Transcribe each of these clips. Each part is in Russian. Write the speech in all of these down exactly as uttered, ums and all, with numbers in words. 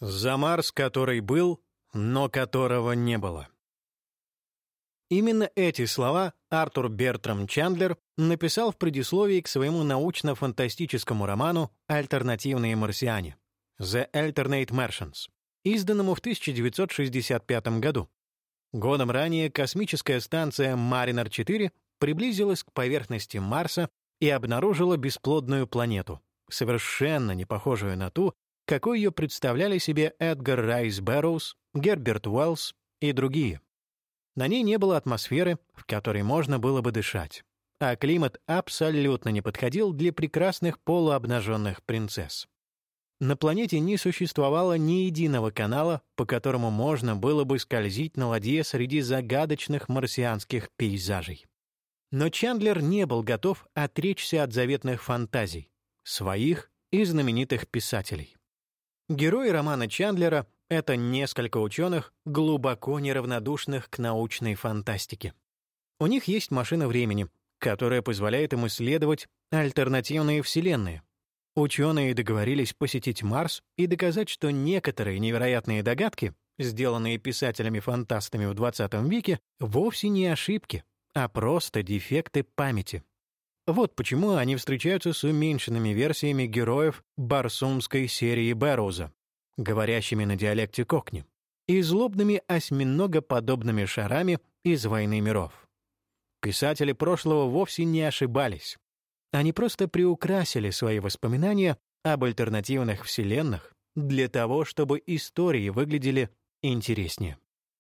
За Марс, который был, но которого не было. Именно эти слова Артур Бертрам Чандлер написал в предисловии к своему научно-фантастическому роману «Альтернативные марсиане» (The Alternate Martians), изданному в тысяча девятьсот шестьдесят пятом году. Годом ранее космическая станция Маринер четыре приблизилась к поверхности Марса и обнаружила бесплодную планету, совершенно не похожую на ту, какой ее представляли себе Эдгар Райс Бэрроуз, Герберт Уэллс и другие. На ней не было атмосферы, в которой можно было бы дышать, а климат абсолютно не подходил для прекрасных полуобнаженных принцесс. На планете не существовало ни единого канала, по которому можно было бы скользить на ладье среди загадочных марсианских пейзажей. Но Чандлер не был готов отречься от заветных фантазий, своих и знаменитых писателей. Герои романа Чандлера — это несколько ученых, глубоко неравнодушных к научной фантастике. У них есть машина времени, которая позволяет им исследовать альтернативные вселенные. Ученые договорились посетить Марс и доказать, что некоторые невероятные догадки, сделанные писателями-фантастами в двадцатом веке, вовсе не ошибки, а просто дефекты памяти. Вот почему они встречаются с уменьшенными версиями героев барсумской серии Бэрроуза, говорящими на диалекте кокни, и злобными осьминогоподобными шарами из «Войны миров». Писатели прошлого вовсе не ошибались. Они просто приукрасили свои воспоминания об альтернативных вселенных для того, чтобы истории выглядели интереснее.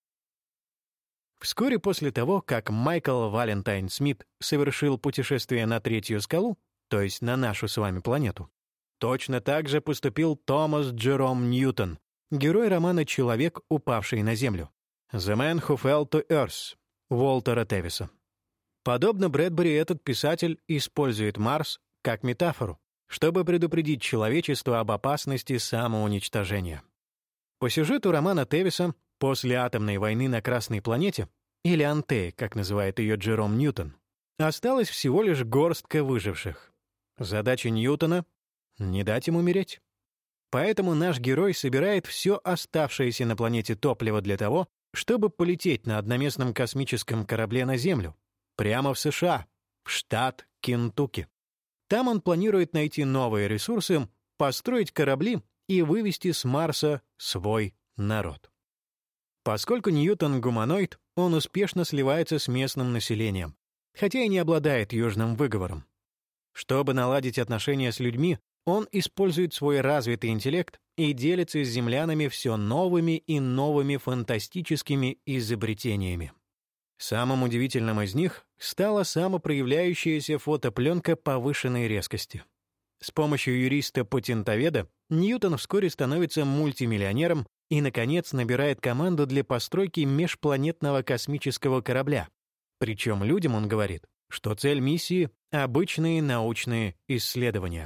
Вскоре после того, как Майкл Валентайн Смит совершил путешествие на третью скалу, то есть на нашу с вами планету, точно так же поступил Томас Джером Ньютон, герой романа «Человек, упавший на Землю» «The Man Who Fell to Earth» Уолтера Тевиса. Подобно Брэдбери, этот писатель использует Марс как метафору, чтобы предупредить человечество об опасности самоуничтожения. По сюжету романа Тевиса, после атомной войны на Красной планете, или Антеи, как называет ее Джером Ньютон, осталась всего лишь горстка выживших. Задача Ньютона — не дать им умереть. Поэтому наш герой собирает все оставшееся на планете топливо для того, чтобы полететь на одноместном космическом корабле на Землю, прямо в США, в штат Кентукки. Там он планирует найти новые ресурсы, построить корабли и вывести с Марса свой народ. Поскольку Ньютон гуманоид, он успешно сливается с местным населением, хотя и не обладает южным выговором. Чтобы наладить отношения с людьми, он использует свой развитый интеллект и делится с землянами все новыми и новыми фантастическими изобретениями. Самым удивительным из них стала самопроявляющаяся фотопленка повышенной резкости. С помощью юриста-патентоведа Ньютон вскоре становится мультимиллионером и, наконец, набирает команду для постройки межпланетного космического корабля. Причем людям он говорит, что цель миссии — обычные научные исследования.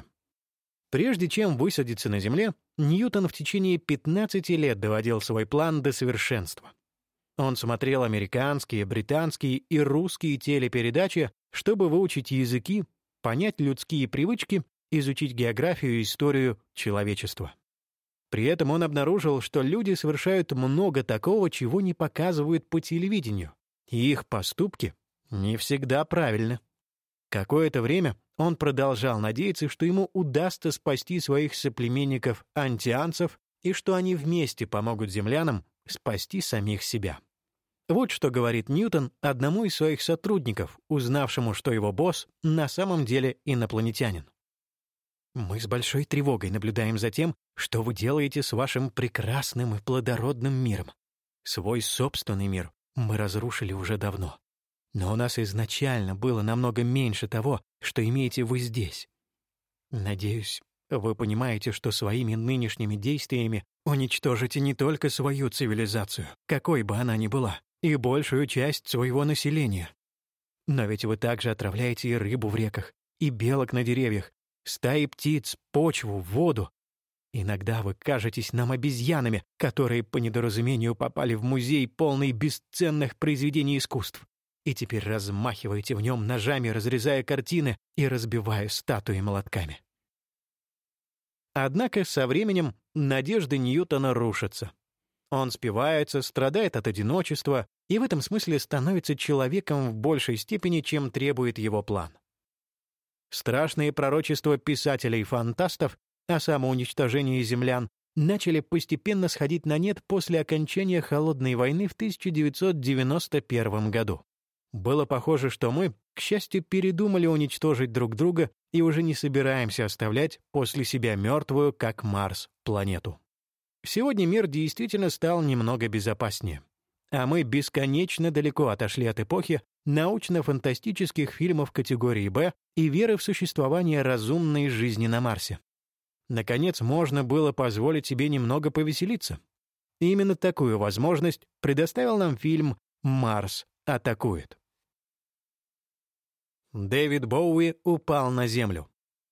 Прежде чем высадиться на Земле, Ньютон в течение пятнадцати лет доводил свой план до совершенства. Он смотрел американские, британские и русские телепередачи, чтобы выучить языки, понять людские привычки, изучить географию и историю человечества. При этом он обнаружил, что люди совершают много такого, чего не показывают по телевидению, и их поступки не всегда правильны. Какое-то время он продолжал надеяться, что ему удастся спасти своих соплеменников-антианцев и что они вместе помогут землянам спасти самих себя. Вот что говорит Ньютон одному из своих сотрудников, узнавшему, что его босс на самом деле инопланетянин. «Мы с большой тревогой наблюдаем за тем, что вы делаете с вашим прекрасным и плодородным миром. Свой собственный мир мы разрушили уже давно. Но у нас изначально было намного меньше того, что имеете вы здесь. Надеюсь, вы понимаете, что своими нынешними действиями уничтожите не только свою цивилизацию, какой бы она ни была, и большую часть своего населения. Но ведь вы также отравляете и рыбу в реках, и белок на деревьях, стаи птиц, почву, воду. Иногда вы кажетесь нам обезьянами, которые по недоразумению попали в музей, полный бесценных произведений искусств, и теперь размахиваете в нем ножами, разрезая картины и разбивая статуи молотками. Однако со временем надежды Ньютона рушатся. Он спивается, страдает от одиночества и в этом смысле становится человеком в большей степени, чем требует его план. Страшные пророчества писателей-фантастов о самоуничтожении землян начали постепенно сходить на нет после окончания Холодной войны в тысяча девятьсот девяносто первом году. Было похоже, что мы, к счастью, передумали уничтожить друг друга и уже не собираемся оставлять после себя мертвую, как Марс, планету. Сегодня мир действительно стал немного безопаснее, а мы бесконечно далеко отошли от эпохи научно-фантастических фильмов категории «Б» и веры в существование разумной жизни на Марсе. Наконец, можно было позволить себе немного повеселиться. И именно такую возможность предоставил нам фильм «Марс атакует». Дэвид Боуи упал на Землю.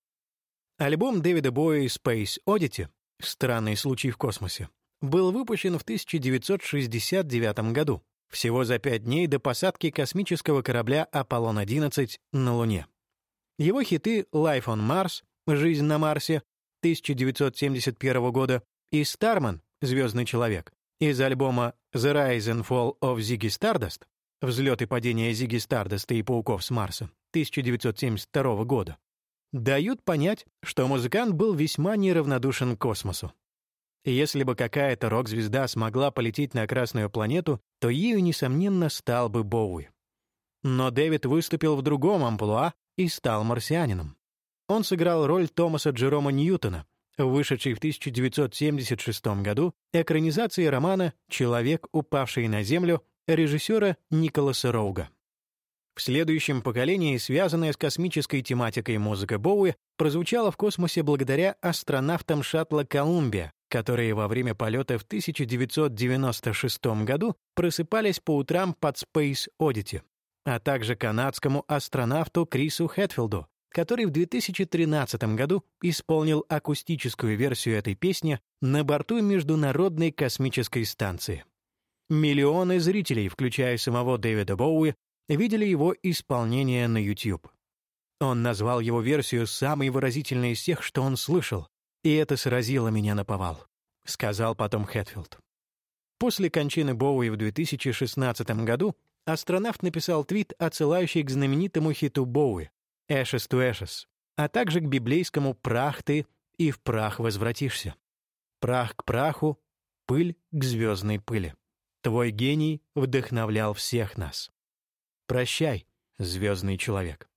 Альбом Дэвида Боуи «Space Oddity» «Странный случай в космосе» был выпущен в тысяча девятьсот шестьдесят девятом году, всего за пять дней до посадки космического корабля Аполлон одиннадцать на Луне. Его хиты «Life on Mars» «Жизнь на Марсе» тысяча девятьсот семьдесят первого года и «Starman» «Звездный человек» из альбома «The Rise and Fall of Ziggy Stardust» «Взлет и падение Зигги Стардаста и пауков с Марса» тысяча девятьсот семьдесят второго года дают понять, что музыкант был весьма неравнодушен к космосу. Если бы какая-то рок-звезда смогла полететь на Красную планету, то ею, несомненно, стал бы Боуи. Но Дэвид выступил в другом амплуа и стал марсианином. Он сыграл роль Томаса Джерома Ньютона, вышедшей в тысяча девятьсот семьдесят шестом году экранизации романа «Человек, упавший на Землю» режиссера Николаса Роуга. В следующем поколении, связанная с космической тематикой музыка Боуи, прозвучала в космосе благодаря астронавтам шаттла «Колумбия», которые во время полета в тысяча девятьсот девяносто шестом году просыпались по утрам под Space Oddity, а также канадскому астронавту Крису Хэтфилду, который в две тысячи тринадцатом году исполнил акустическую версию этой песни на борту Международной космической станции. Миллионы зрителей, включая самого Дэвида Боуи, видели его исполнение на YouTube. Он назвал его версию самой выразительной из всех, что он слышал, и это сразило меня наповал, сказал потом Хэтфилд. После кончины Боуи в две тысячи шестнадцатом году астронавт написал твит, отсылающий к знаменитому хиту Боуи «Ashes to Ashes», а также к библейскому «Прах ты, и в прах возвратишься». Прах к праху, пыль к звездной пыли. Твой гений вдохновлял всех нас. Прощай, звездный человек.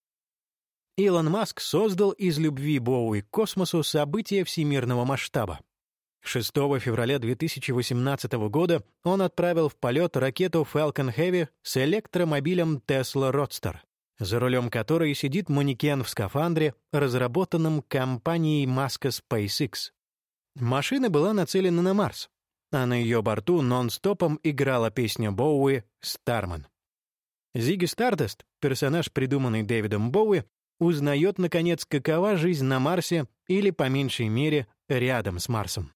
Илон Маск создал из любви Боуи к космосу событие всемирного масштаба. шестого февраля две тысячи восемнадцатого года он отправил в полет ракету Falcon Heavy с электромобилем Tesla Roadster, за рулем которой сидит манекен в скафандре, разработанном компанией Маска SpaceX. Машина была нацелена на Марс, а на ее борту нон-стопом играла песня Боуи «Starman». Зигги Стардаст, персонаж, придуманный Дэвидом Боуи, узнает, наконец, какова жизнь на Марсе или, по меньшей мере, рядом с Марсом.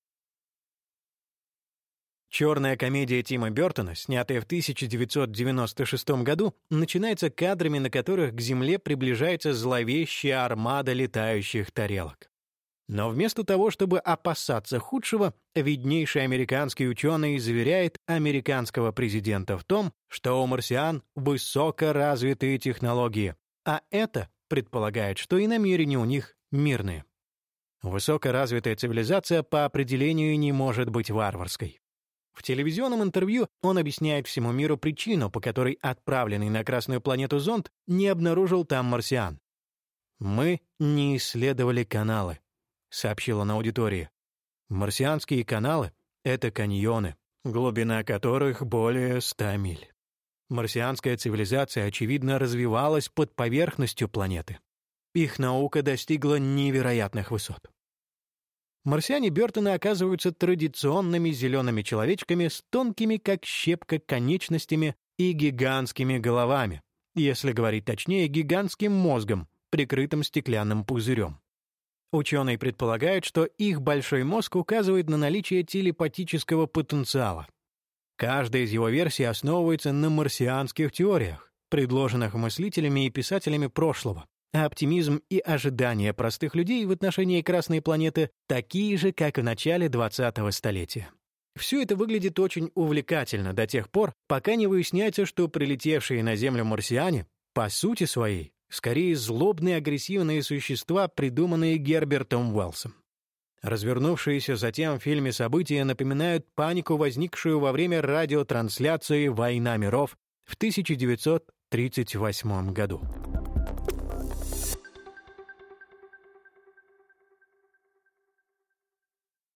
Черная комедия Тима Бёртона, снятая в тысяча девятьсот девяносто шестом году, начинается кадрами, на которых к Земле приближается зловещая армада летающих тарелок. Но вместо того, чтобы опасаться худшего, виднейший американский ученый заверяет американского президента в том, что у марсиан высокоразвитые технологии, а это предполагает, что и намерения у них мирные. Высокоразвитая цивилизация по определению не может быть варварской. В телевизионном интервью он объясняет всему миру причину, по которой отправленный на Красную планету зонд не обнаружил там марсиан. «Мы не исследовали каналы», — сообщил он аудитории. «Марсианские каналы — это каньоны, глубина которых более ста миль. Марсианская цивилизация, очевидно, развивалась под поверхностью планеты. Их наука достигла невероятных высот». Марсиане Бёртона оказываются традиционными зелеными человечками с тонкими, как щепка, конечностями и гигантскими головами, если говорить точнее, гигантским мозгом, прикрытым стеклянным пузырем. Ученые предполагают, что их большой мозг указывает на наличие телепатического потенциала. Каждая из его версий основывается на марсианских теориях, предложенных мыслителями и писателями прошлого, а оптимизм и ожидания простых людей в отношении Красной планеты такие же, как в начале двадцатого столетия. Все это выглядит очень увлекательно до тех пор, пока не выясняется, что прилетевшие на Землю марсиане, по сути своей, скорее злобные агрессивные существа, придуманные Гербертом Уэллсом. Развернувшиеся затем в фильме события напоминают панику, возникшую во время радиотрансляции «Война миров» в тысяча девятьсот тридцать восьмом году.